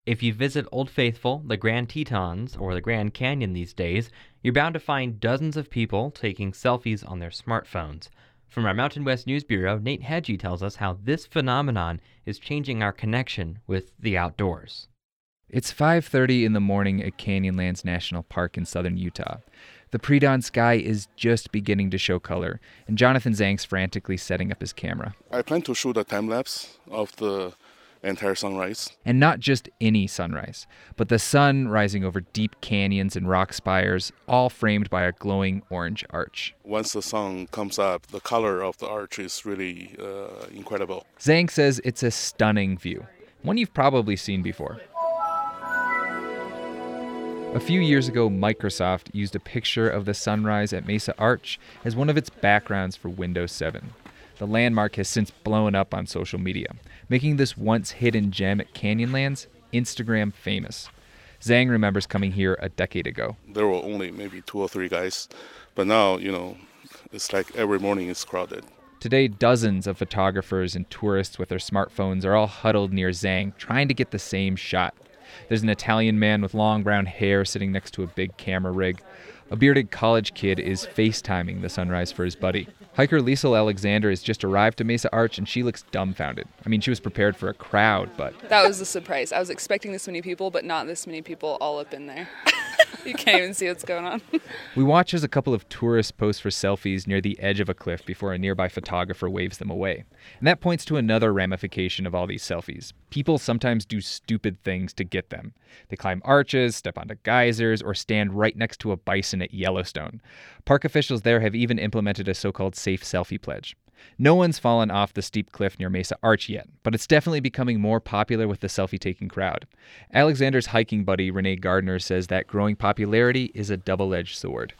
If you visit Old Faithful, the Grand Tetons, or the Grand Canyon these days, you're bound to find dozens of people taking selfies on their smartphones. From our Mountain West News Bureau, Nate Hedgie tells us how this phenomenon is changing our connection with the outdoors. It's 5:30 in the morning at Canyonlands National Park in southern Utah. The pre-dawn sky is just beginning to show color, and Jonathan Zhang's frantically setting up his camera. I plan to shoot a time-lapse of the entire sunrise. And not just any sunrise, but the sun rising over deep canyons and rock spires, all framed by a glowing orange arch. Once the sun comes up, the color of the arch is really incredible. Zhang says it's a stunning view, one you've probably seen before. A few years ago, Microsoft used a picture of the sunrise at Mesa Arch as one of its backgrounds for Windows 7. The landmark has since blown up on social media, making this once hidden gem at Canyonlands Instagram famous. Zhang remembers coming here a decade ago. There were only maybe 2 or 3 guys, but now, it's like every morning it's crowded. Today, dozens of photographers and tourists with their smartphones are all huddled near Zhang, trying to get the same shot. There's an Italian man with long brown hair sitting next to a big camera rig. A bearded college kid is FaceTiming the sunrise for his buddy. Hiker Liesl Alexander has just arrived to Mesa Arch, and she looks dumbfounded. I mean, she was prepared for a crowd, but... That was a surprise. I was expecting this many people, but not this many people all up in there. You can't even see what's going on. We watch as a couple of tourists pose for selfies near the edge of a cliff before a nearby photographer waves them away. And that points to another ramification of all these selfies. People sometimes do stupid things to get them. They climb arches, step onto geysers, or stand right next to a bison at Yellowstone. Park officials there have even implemented a so-called safe selfie pledge. No one's fallen off the steep cliff near Mesa Arch yet, but it's definitely becoming more popular with the selfie-taking crowd. Alexander's hiking buddy, Renee Gardner, says that growing popularity is a double-edged sword.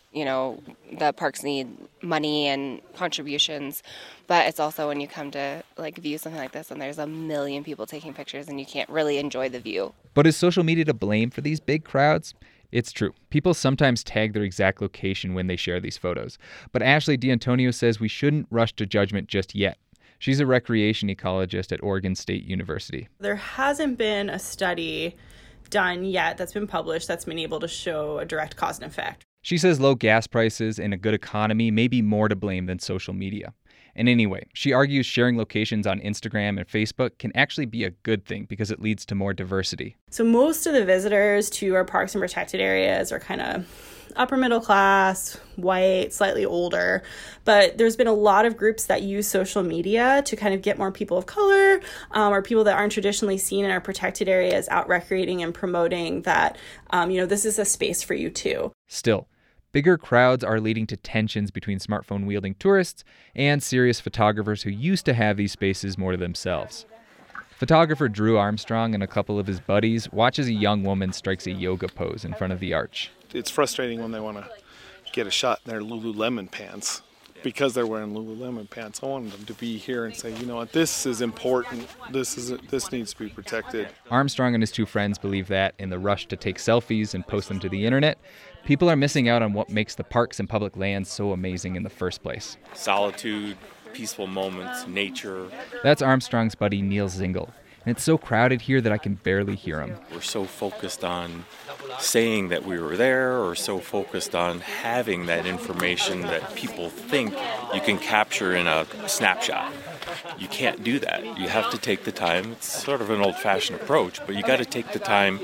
The parks need money and contributions, but it's also when you come to view something like this and there's a million people taking pictures and you can't really enjoy the view. But is social media to blame for these big crowds? It's true. People sometimes tag their exact location when they share these photos. But Ashley D'Antonio says we shouldn't rush to judgment just yet. She's a recreation ecologist at Oregon State University. There hasn't been a study done yet that's been published that's been able to show a direct cause and effect. She says low gas prices and a good economy may be more to blame than social media. And anyway, she argues sharing locations on Instagram and Facebook can actually be a good thing because it leads to more diversity. So most of the visitors to our parks and protected areas are kind of upper middle class, white, slightly older. But there's been a lot of groups that use social media to kind of get more people of color or people that aren't traditionally seen in our protected areas out recreating and promoting that, this is a space for you too. Still, bigger crowds are leading to tensions between smartphone-wielding tourists and serious photographers who used to have these spaces more to themselves. Photographer Drew Armstrong and a couple of his buddies watch as a young woman strikes a yoga pose in front of the arch. It's frustrating when they want to get a shot in their Lululemon pants. Because they're wearing Lululemon pants, I wanted them to be here and say, this is important. This needs to be protected. Armstrong and his 2 friends believe that in the rush to take selfies and post them to the internet, people are missing out on what makes the parks and public lands so amazing in the first place. Solitude, peaceful moments, nature. That's Armstrong's buddy Neil Zingle. And it's so crowded here that I can barely hear him. We're so focused on saying that we were there, or so focused on having that information that people think you can capture in a snapshot. You can't do that. You have to take the time. It's sort of an old-fashioned approach, but you got to take the time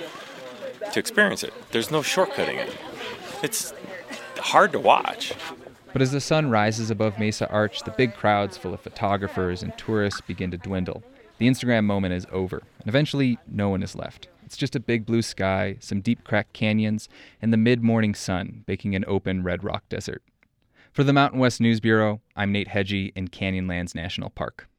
to experience it. There's no shortcutting it. It's hard to watch. But as the sun rises above Mesa Arch, the big crowds full of photographers and tourists begin to dwindle. The Instagram moment is over, and eventually no one is left. It's just a big blue sky, some deep cracked canyons, and the mid-morning sun baking an open red rock desert. For the Mountain West News Bureau, I'm Nate Hedgie in Canyonlands National Park.